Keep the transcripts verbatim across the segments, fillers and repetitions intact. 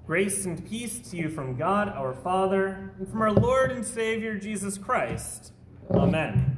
Grace and peace to you from God our Father, and from our Lord and Savior Jesus Christ. Amen.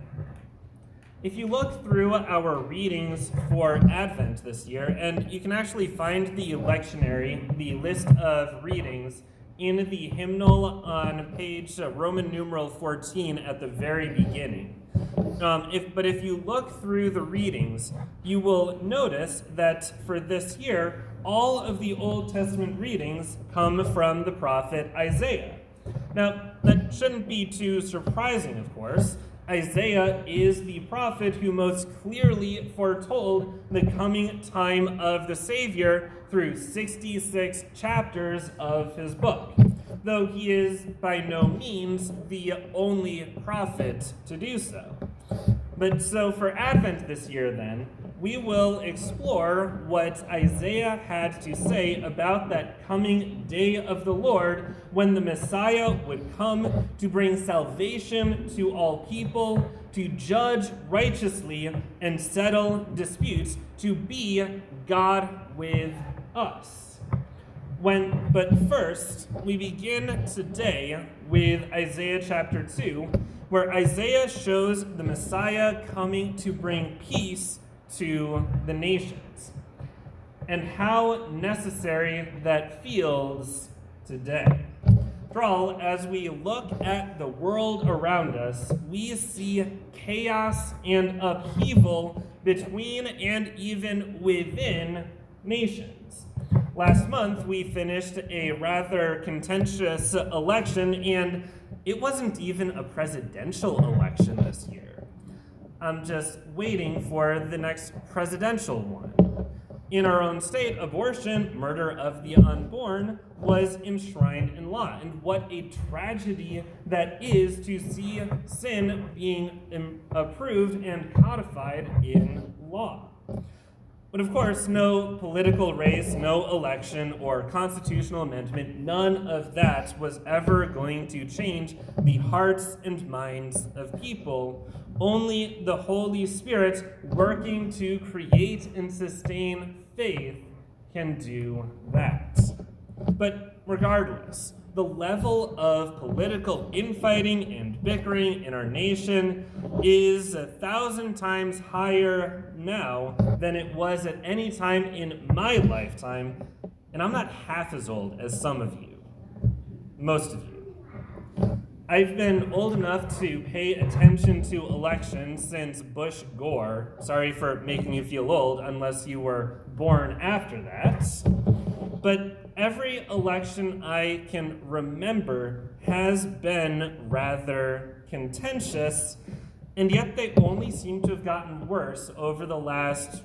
If you look through our readings for Advent this year, and you can actually find the lectionary, the list of readings, in the hymnal on page uh, Roman numeral fourteen at the very beginning. Um, if, but if you look through the readings, you will notice that for this year, all of the Old Testament readings come from the prophet Isaiah. Now, that shouldn't be too surprising, of course. Isaiah is the prophet who most clearly foretold the coming time of the Savior through sixty-six chapters of his book, though he is by no means the only prophet to do so. But so for Advent this year, then, we will explore what Isaiah had to say about that coming day of the Lord when the Messiah would come to bring salvation to all people, to judge righteously and settle disputes, to be God with us. When, but first, we begin today with Isaiah chapter two, where Isaiah shows the Messiah coming to bring peace to the nations, and how necessary that feels today. For all, as we look at the world around us, we see chaos and upheaval between and even within nations. Last month, we finished a rather contentious election, and it wasn't even a presidential election this year. I'm just waiting for the next presidential one. In our own state, abortion, murder of the unborn, was enshrined in law. And what a tragedy that is to see sin being approved and codified in law. But of course, no political race, no election, or constitutional amendment, none of that was ever going to change the hearts and minds of people. Only the Holy Spirit working to create and sustain faith can do that. But regardless, the level of political infighting and bickering in our nation is a thousand times higher now than it was at any time in my lifetime, and I'm not half as old as some of you, most of you. I've been old enough to pay attention to elections since Bush Gore. Sorry for making you feel old, unless you were born after that. But every election I can remember has been rather contentious, and yet they only seem to have gotten worse over the last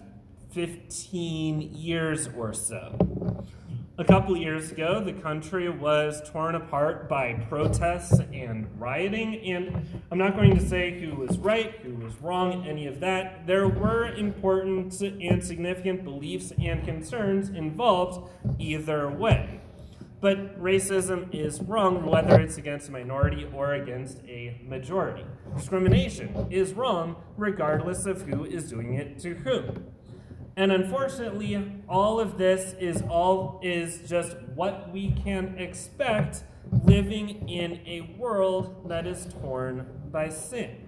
fifteen years or so. A couple years ago, the country was torn apart by protests and rioting, and I'm not going to say who was right, who was wrong, any of that. There were important and significant beliefs and concerns involved either way. But racism is wrong whether it's against a minority or against a majority. Discrimination is wrong regardless of who is doing it to whom. And unfortunately, all of this is all is just what we can expect living in a world that is torn by sin.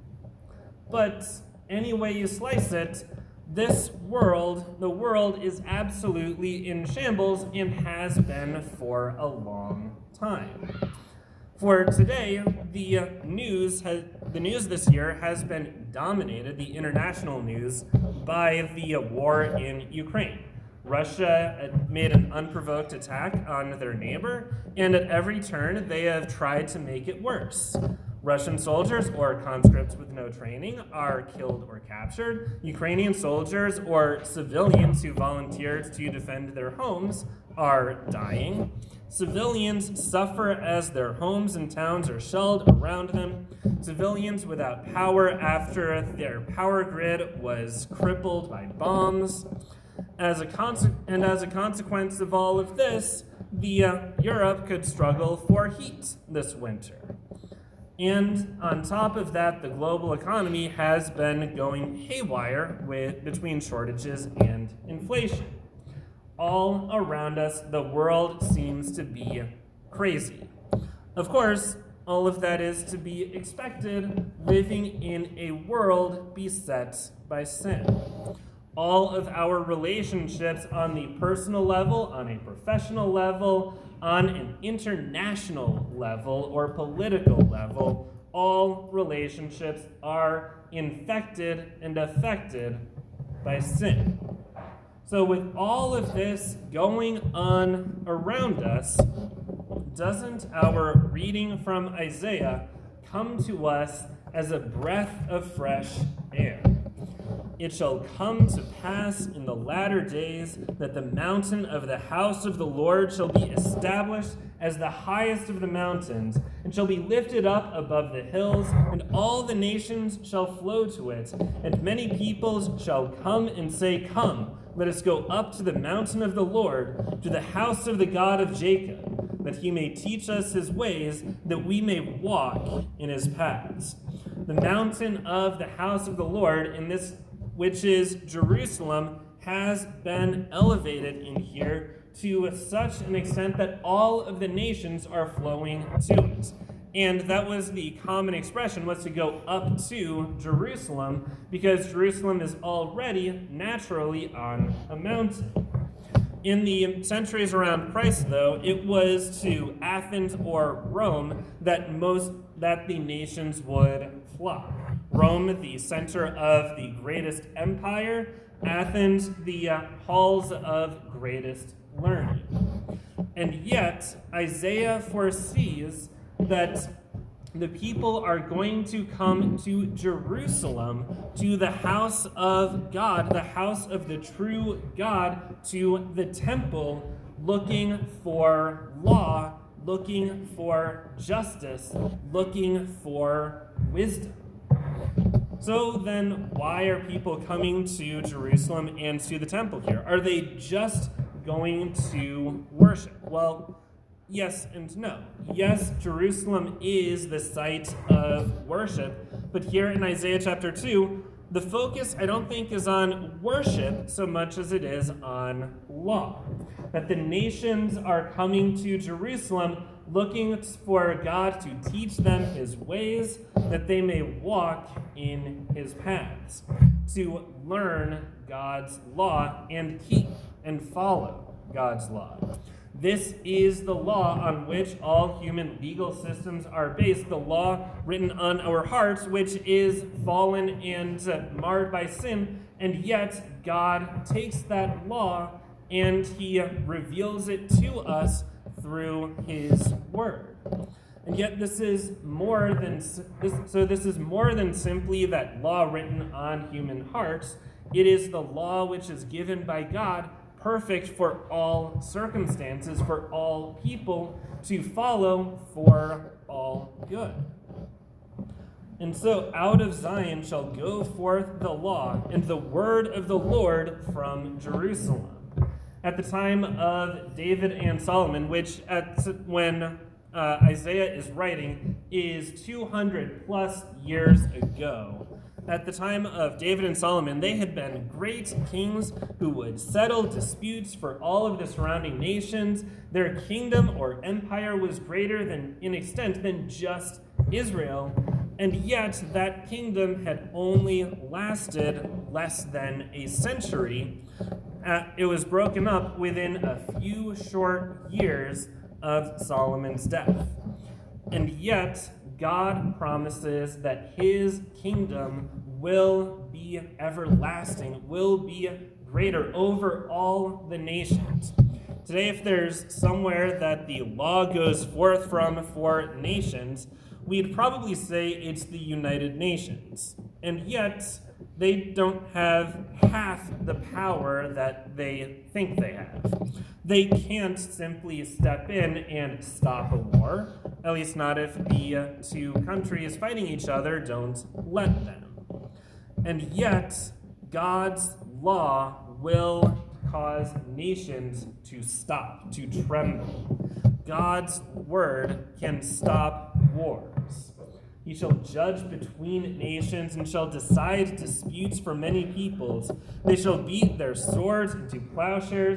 But any way you slice it, this world, the world is absolutely in shambles and has been for a long time. For today, the news has, the news this year has been dominated, the international news, by the war in Ukraine. Russia made an unprovoked attack on their neighbor, and at every turn they have tried to make it worse. Russian soldiers or conscripts with no training are killed or captured. Ukrainian soldiers or civilians who volunteered to defend their homes are dying. Civilians suffer as their homes and towns are shelled around them. Civilians without power after their power grid was crippled by bombs. As a conse- and as a consequence of all of this, the uh, Europe could struggle for heat this winter. And on top of that, the global economy has been going haywire with between shortages and inflation. all around us, the world seems to be crazy. Of course, all of that is to be expected living in a world beset by sin. All of our relationships on the personal level, on a professional level, on an international level or political level, all relationships are infected and affected by sin. So with all of this going on around us, doesn't our reading from Isaiah come to us as a breath of fresh air? It shall come to pass in the latter days that the mountain of the house of the Lord shall be established as the highest of the mountains, and shall be lifted up above the hills, and all the nations shall flow to it. And many peoples shall come and say, Come, let us go up to the mountain of the Lord, to the house of the God of Jacob, that he may teach us his ways, that we may walk in his paths. The mountain of the house of the Lord, in this which is Jerusalem, has been elevated in here to such an extent that all of the nations are flowing to it. And that was the common expression, was to go up to Jerusalem, because Jerusalem is already naturally on a mountain. In the centuries around Christ, though, it was to Athens or Rome that most that the nations would flock. Rome, the center of the greatest empire, Athens, the uh, halls of greatest learning. And yet, Isaiah foresees that the people are going to come to Jerusalem, to the house of God, the house of the true God, to the temple, looking for law, looking for justice, looking for wisdom. So then, why are people coming to Jerusalem and to the temple here? Are they just going to worship? Well, yes and no. Yes, Jerusalem is the site of worship, but here in Isaiah chapter two, the focus, I don't think, is on worship so much as it is on law. That the nations are coming to Jerusalem looking for God to teach them his ways, that they may walk in his paths, to learn God's law and keep and follow God's law. This is the law on which all human legal systems are based, the law written on our hearts, which is fallen and marred by sin, and yet God takes that law and he reveals it to us through his word. And yet this is more than this, so this is more than simply that law written on human hearts. It is the law which is given by God, perfect for all circumstances, for all people to follow for all good. And so out of Zion shall go forth the law and the word of the Lord from Jerusalem. At the time of David and Solomon, which at when uh, Isaiah is writing is two hundred plus years ago, at the time of David and Solomon, they had been great kings who would settle disputes for all of the surrounding nations. Their kingdom or empire was greater than, in extent, than just Israel. And yet, that kingdom had only lasted less than a century. Uh, it was broken up within a few short years of Solomon's death. And yet, God promises that his kingdom will be everlasting, will be greater over all the nations. Today, if there's somewhere that the law goes forth from for nations, we'd probably say it's the United Nations. And yet, they don't have half the power that they think they have. They can't simply step in and stop a war, at least not if the two countries fighting each other don't let them. And yet, God's law will cause nations to stop, to tremble. God's word can stop wars. He shall judge between nations and shall decide disputes for many peoples. They shall beat their swords into plowshares,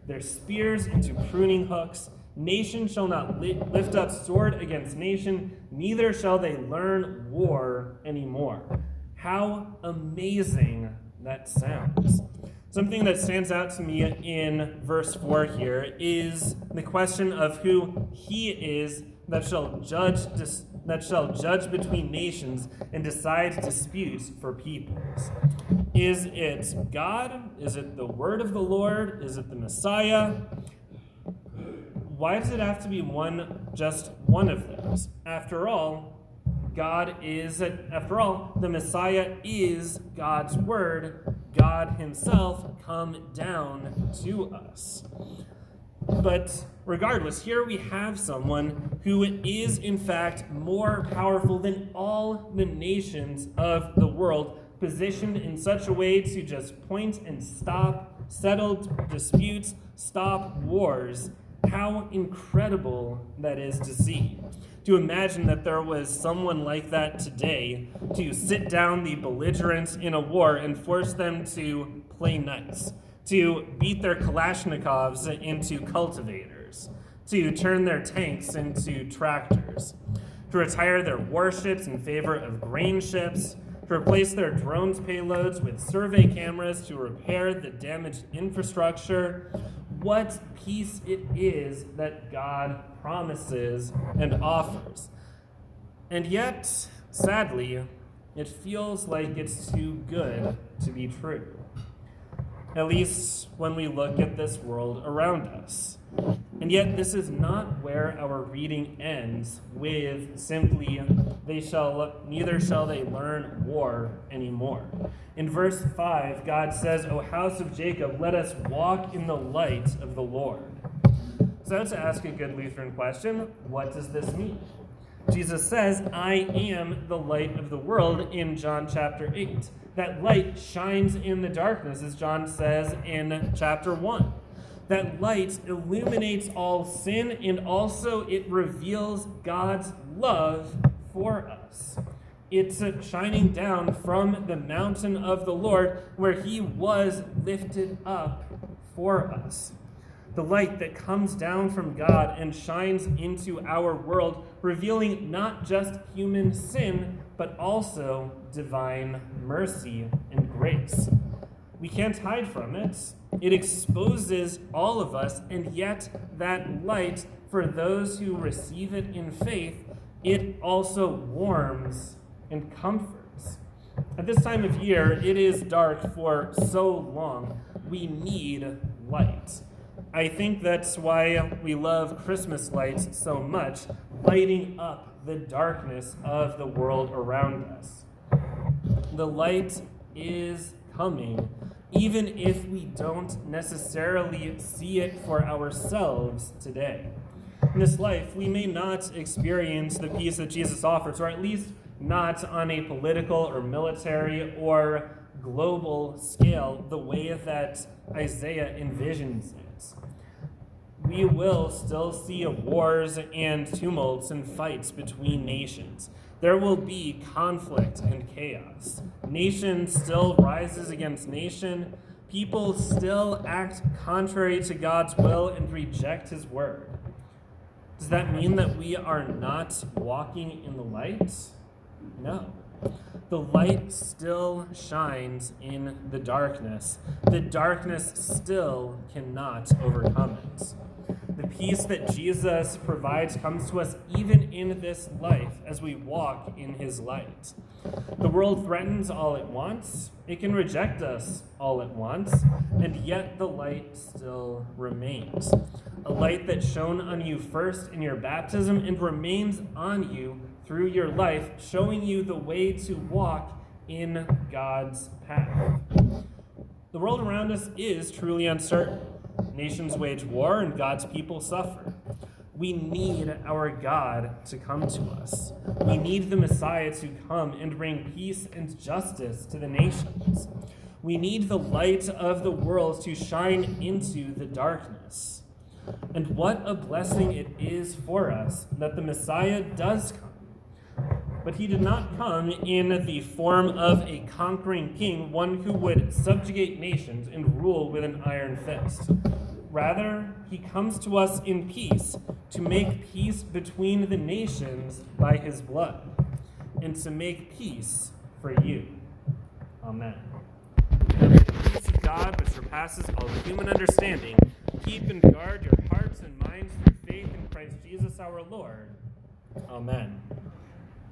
their spears into pruning hooks. Nation shall not li- lift up sword against nation, neither shall they learn war anymore. How amazing that sounds. Something that stands out to me in verse four here is the question of who he is that shall judge dis- that shall judge between nations and decide disputes for peoples. Is it God? Is it the word of the Lord? Is it the Messiah? Why does it have to be one, just one of those? After all, God is, after all, the Messiah is God's word, God himself come down to us. But regardless, here we have someone who is in fact more powerful than all the nations of the world, positioned in such a way to just point and stop settled disputes, stop wars. How incredible that is to see. To imagine that there was someone like that today to sit down the belligerents in a war and force them to play nice, to beat their Kalashnikovs into cultivators, to turn their tanks into tractors, to retire their warships in favor of grain ships, to replace their drones payloads with survey cameras to repair the damaged infrastructure. What peace it is that God promises and offers. And yet, sadly, it feels like it's too good to be true. At least when we look at this world around us. And yet, this is not where our reading ends with simply, they shall, neither shall they learn war anymore. In verse five, God says, O house of Jacob, let us walk in the light of the Lord. So to ask a good Lutheran question, what does this mean? Jesus says, I am the light of the world in John chapter eight. That light shines in the darkness, as John says in chapter one. That light illuminates all sin, and also it reveals God's love for us. It's shining down from the mountain of the Lord where he was lifted up for us. The light that comes down from God and shines into our world, revealing not just human sin, but also divine mercy and grace. We can't hide from it. It exposes all of us, and yet that light, for those who receive it in faith, it also warms and comforts. At this time of year, it is dark for so long. We need light. I think that's why we love Christmas lights so much, lighting up the darkness of the world around us. The light is coming, even if we don't necessarily see it for ourselves today. In this life, we may not experience the peace that Jesus offers, or at least not on a political or military or global scale, the way that Isaiah envisions it. We will still see wars and tumults and fights between nations. There will be conflict and chaos. Nation still rises against nation. People still act contrary to God's will and reject his word. Does that mean that we are not walking in the light? No. The light still shines in the darkness. The darkness still cannot overcome it. The peace that Jesus provides comes to us even in this life as we walk in his light. The world threatens all at once. It can reject us all at once, and yet the light still remains. A light that shone on you first in your baptism and remains on you through your life, showing you the way to walk in God's path. The world around us is truly uncertain. Nations wage war and God's people suffer. We need our God to come to us. We need the Messiah to come and bring peace and justice to the nations. We need the light of the world to shine into the darkness. And what a blessing it is for us that the Messiah does come. But he did not come in the form of a conquering king, one who would subjugate nations and rule with an iron fist. Rather, he comes to us in peace, to make peace between the nations by his blood, and to make peace for you. Amen. And may the peace of God, which surpasses all human understanding, keep and guard your hearts and minds through faith in Christ Jesus our Lord. Amen.